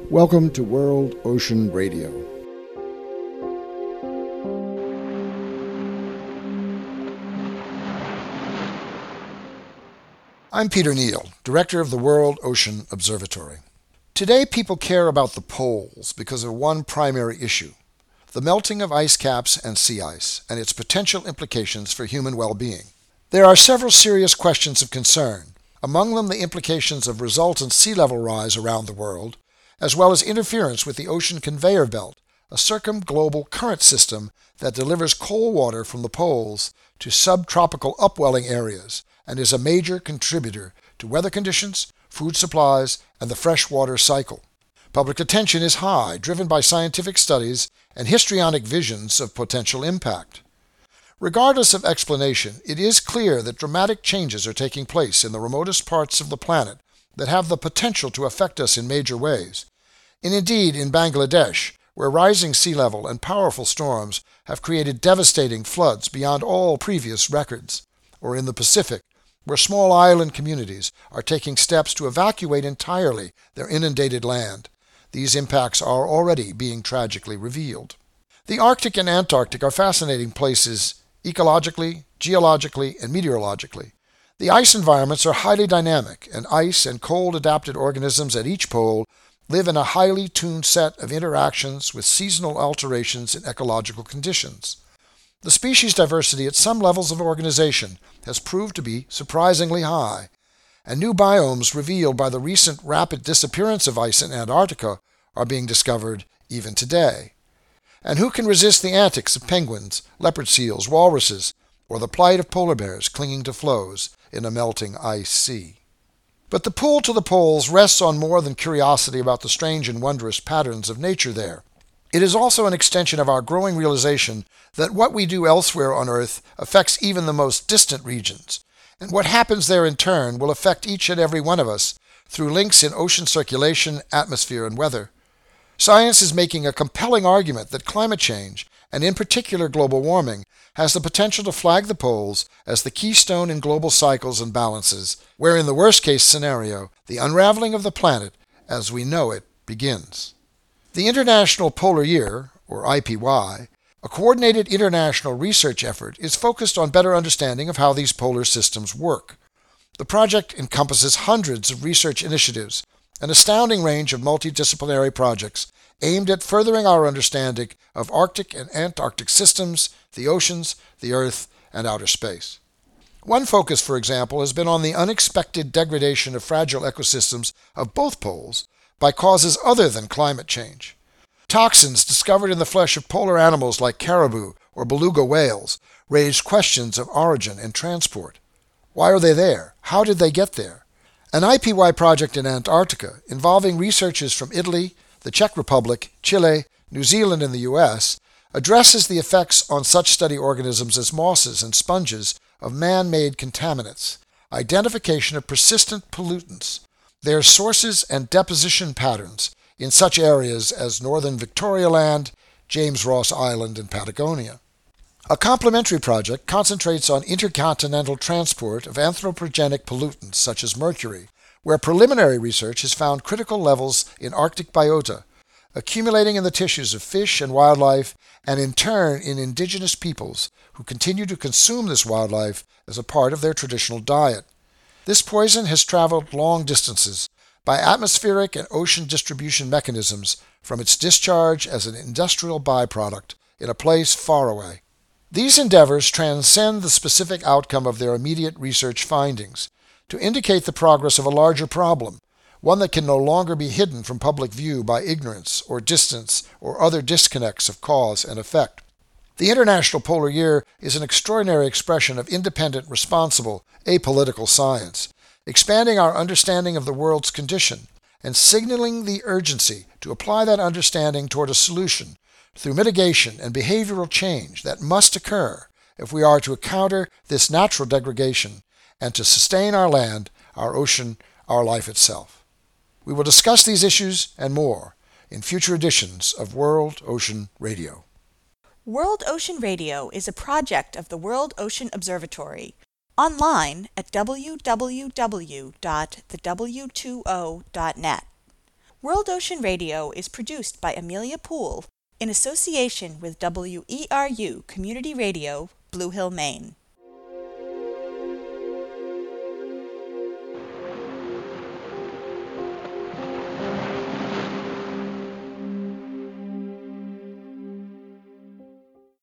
Welcome to World Ocean Radio. I'm Peter Neal, Director of the World Ocean Observatory. Today people care about the poles because of one primary issue: the melting of ice caps and sea ice, and its potential implications for human well-being. There are several serious questions of concern, among them the implications of resultant sea level rise around the world, as well as interference with the ocean conveyor belt, a circumglobal current system that delivers cold water from the poles to subtropical upwelling areas and is a major contributor to weather conditions, food supplies, and the freshwater cycle. Public attention is high, driven by scientific studies and histrionic visions of potential impact. Regardless of explanation, it is clear that dramatic changes are taking place in the remotest parts of the planet that have the potential to affect us in major ways. And indeed, in Bangladesh, where rising sea level and powerful storms have created devastating floods beyond all previous records, or in the Pacific, where small island communities are taking steps to evacuate entirely their inundated land. These impacts are already being tragically revealed. The Arctic and Antarctic are fascinating places ecologically, geologically, and meteorologically. The ice environments are highly dynamic, and ice and cold-adapted organisms at each pole live in a highly tuned set of interactions with seasonal alterations in ecological conditions. The species diversity at some levels of organization has proved to be surprisingly high, and new biomes revealed by the recent rapid disappearance of ice in Antarctica are being discovered even today. And who can resist the antics of penguins, leopard seals, walruses, or the plight of polar bears clinging to floes in a melting ice sea? But the pull to the poles rests on more than curiosity about the strange and wondrous patterns of nature there. It is also an extension of our growing realization that what we do elsewhere on Earth affects even the most distant regions, and what happens there in turn will affect each and every one of us through links in ocean circulation, atmosphere, and weather. Science is making a compelling argument that climate change, and in particular global warming, has the potential to flag the poles as the keystone in global cycles and balances, where in the worst-case scenario, the unraveling of the planet as we know it begins. The International Polar Year, or IPY, a coordinated international research effort, is focused on better understanding of how these polar systems work. The project encompasses hundreds of research initiatives, an astounding range of multidisciplinary projects aimed at furthering our understanding of Arctic and Antarctic systems, the oceans, the Earth, and outer space. One focus, for example, has been on the unexpected degradation of fragile ecosystems of both poles by causes other than climate change. Toxins discovered in the flesh of polar animals like caribou or beluga whales raise questions of origin and transport. Why are they there? How did they get there? An IPY project in Antarctica, involving researchers from Italy, the Czech Republic, Chile, New Zealand, and the U.S., addresses the effects on such study organisms as mosses and sponges of man-made contaminants, identification of persistent pollutants, their sources and deposition patterns in such areas as northern Victoria Land, James Ross Island, and Patagonia. A complementary project concentrates on intercontinental transport of anthropogenic pollutants such as mercury, where preliminary research has found critical levels in Arctic biota, accumulating in the tissues of fish and wildlife, and in turn in indigenous peoples who continue to consume this wildlife as a part of their traditional diet. This poison has traveled long distances by atmospheric and ocean distribution mechanisms from its discharge as an industrial byproduct in a place far away. These endeavors transcend the specific outcome of their immediate research findings to indicate the progress of a larger problem, one that can no longer be hidden from public view by ignorance or distance or other disconnects of cause and effect. The International Polar Year is an extraordinary expression of independent, responsible, apolitical science, expanding our understanding of the world's condition and signaling the urgency to apply that understanding toward a solution through mitigation and behavioral change that must occur if we are to counter this natural degradation and to sustain our land, our ocean, our life itself. We will discuss these issues and more in future editions of World Ocean Radio. World Ocean Radio is a project of the World Ocean Observatory. Online at www.thew20.net. World Ocean Radio is produced by Amelia Poole in association with WERU Community Radio, Blue Hill, Maine.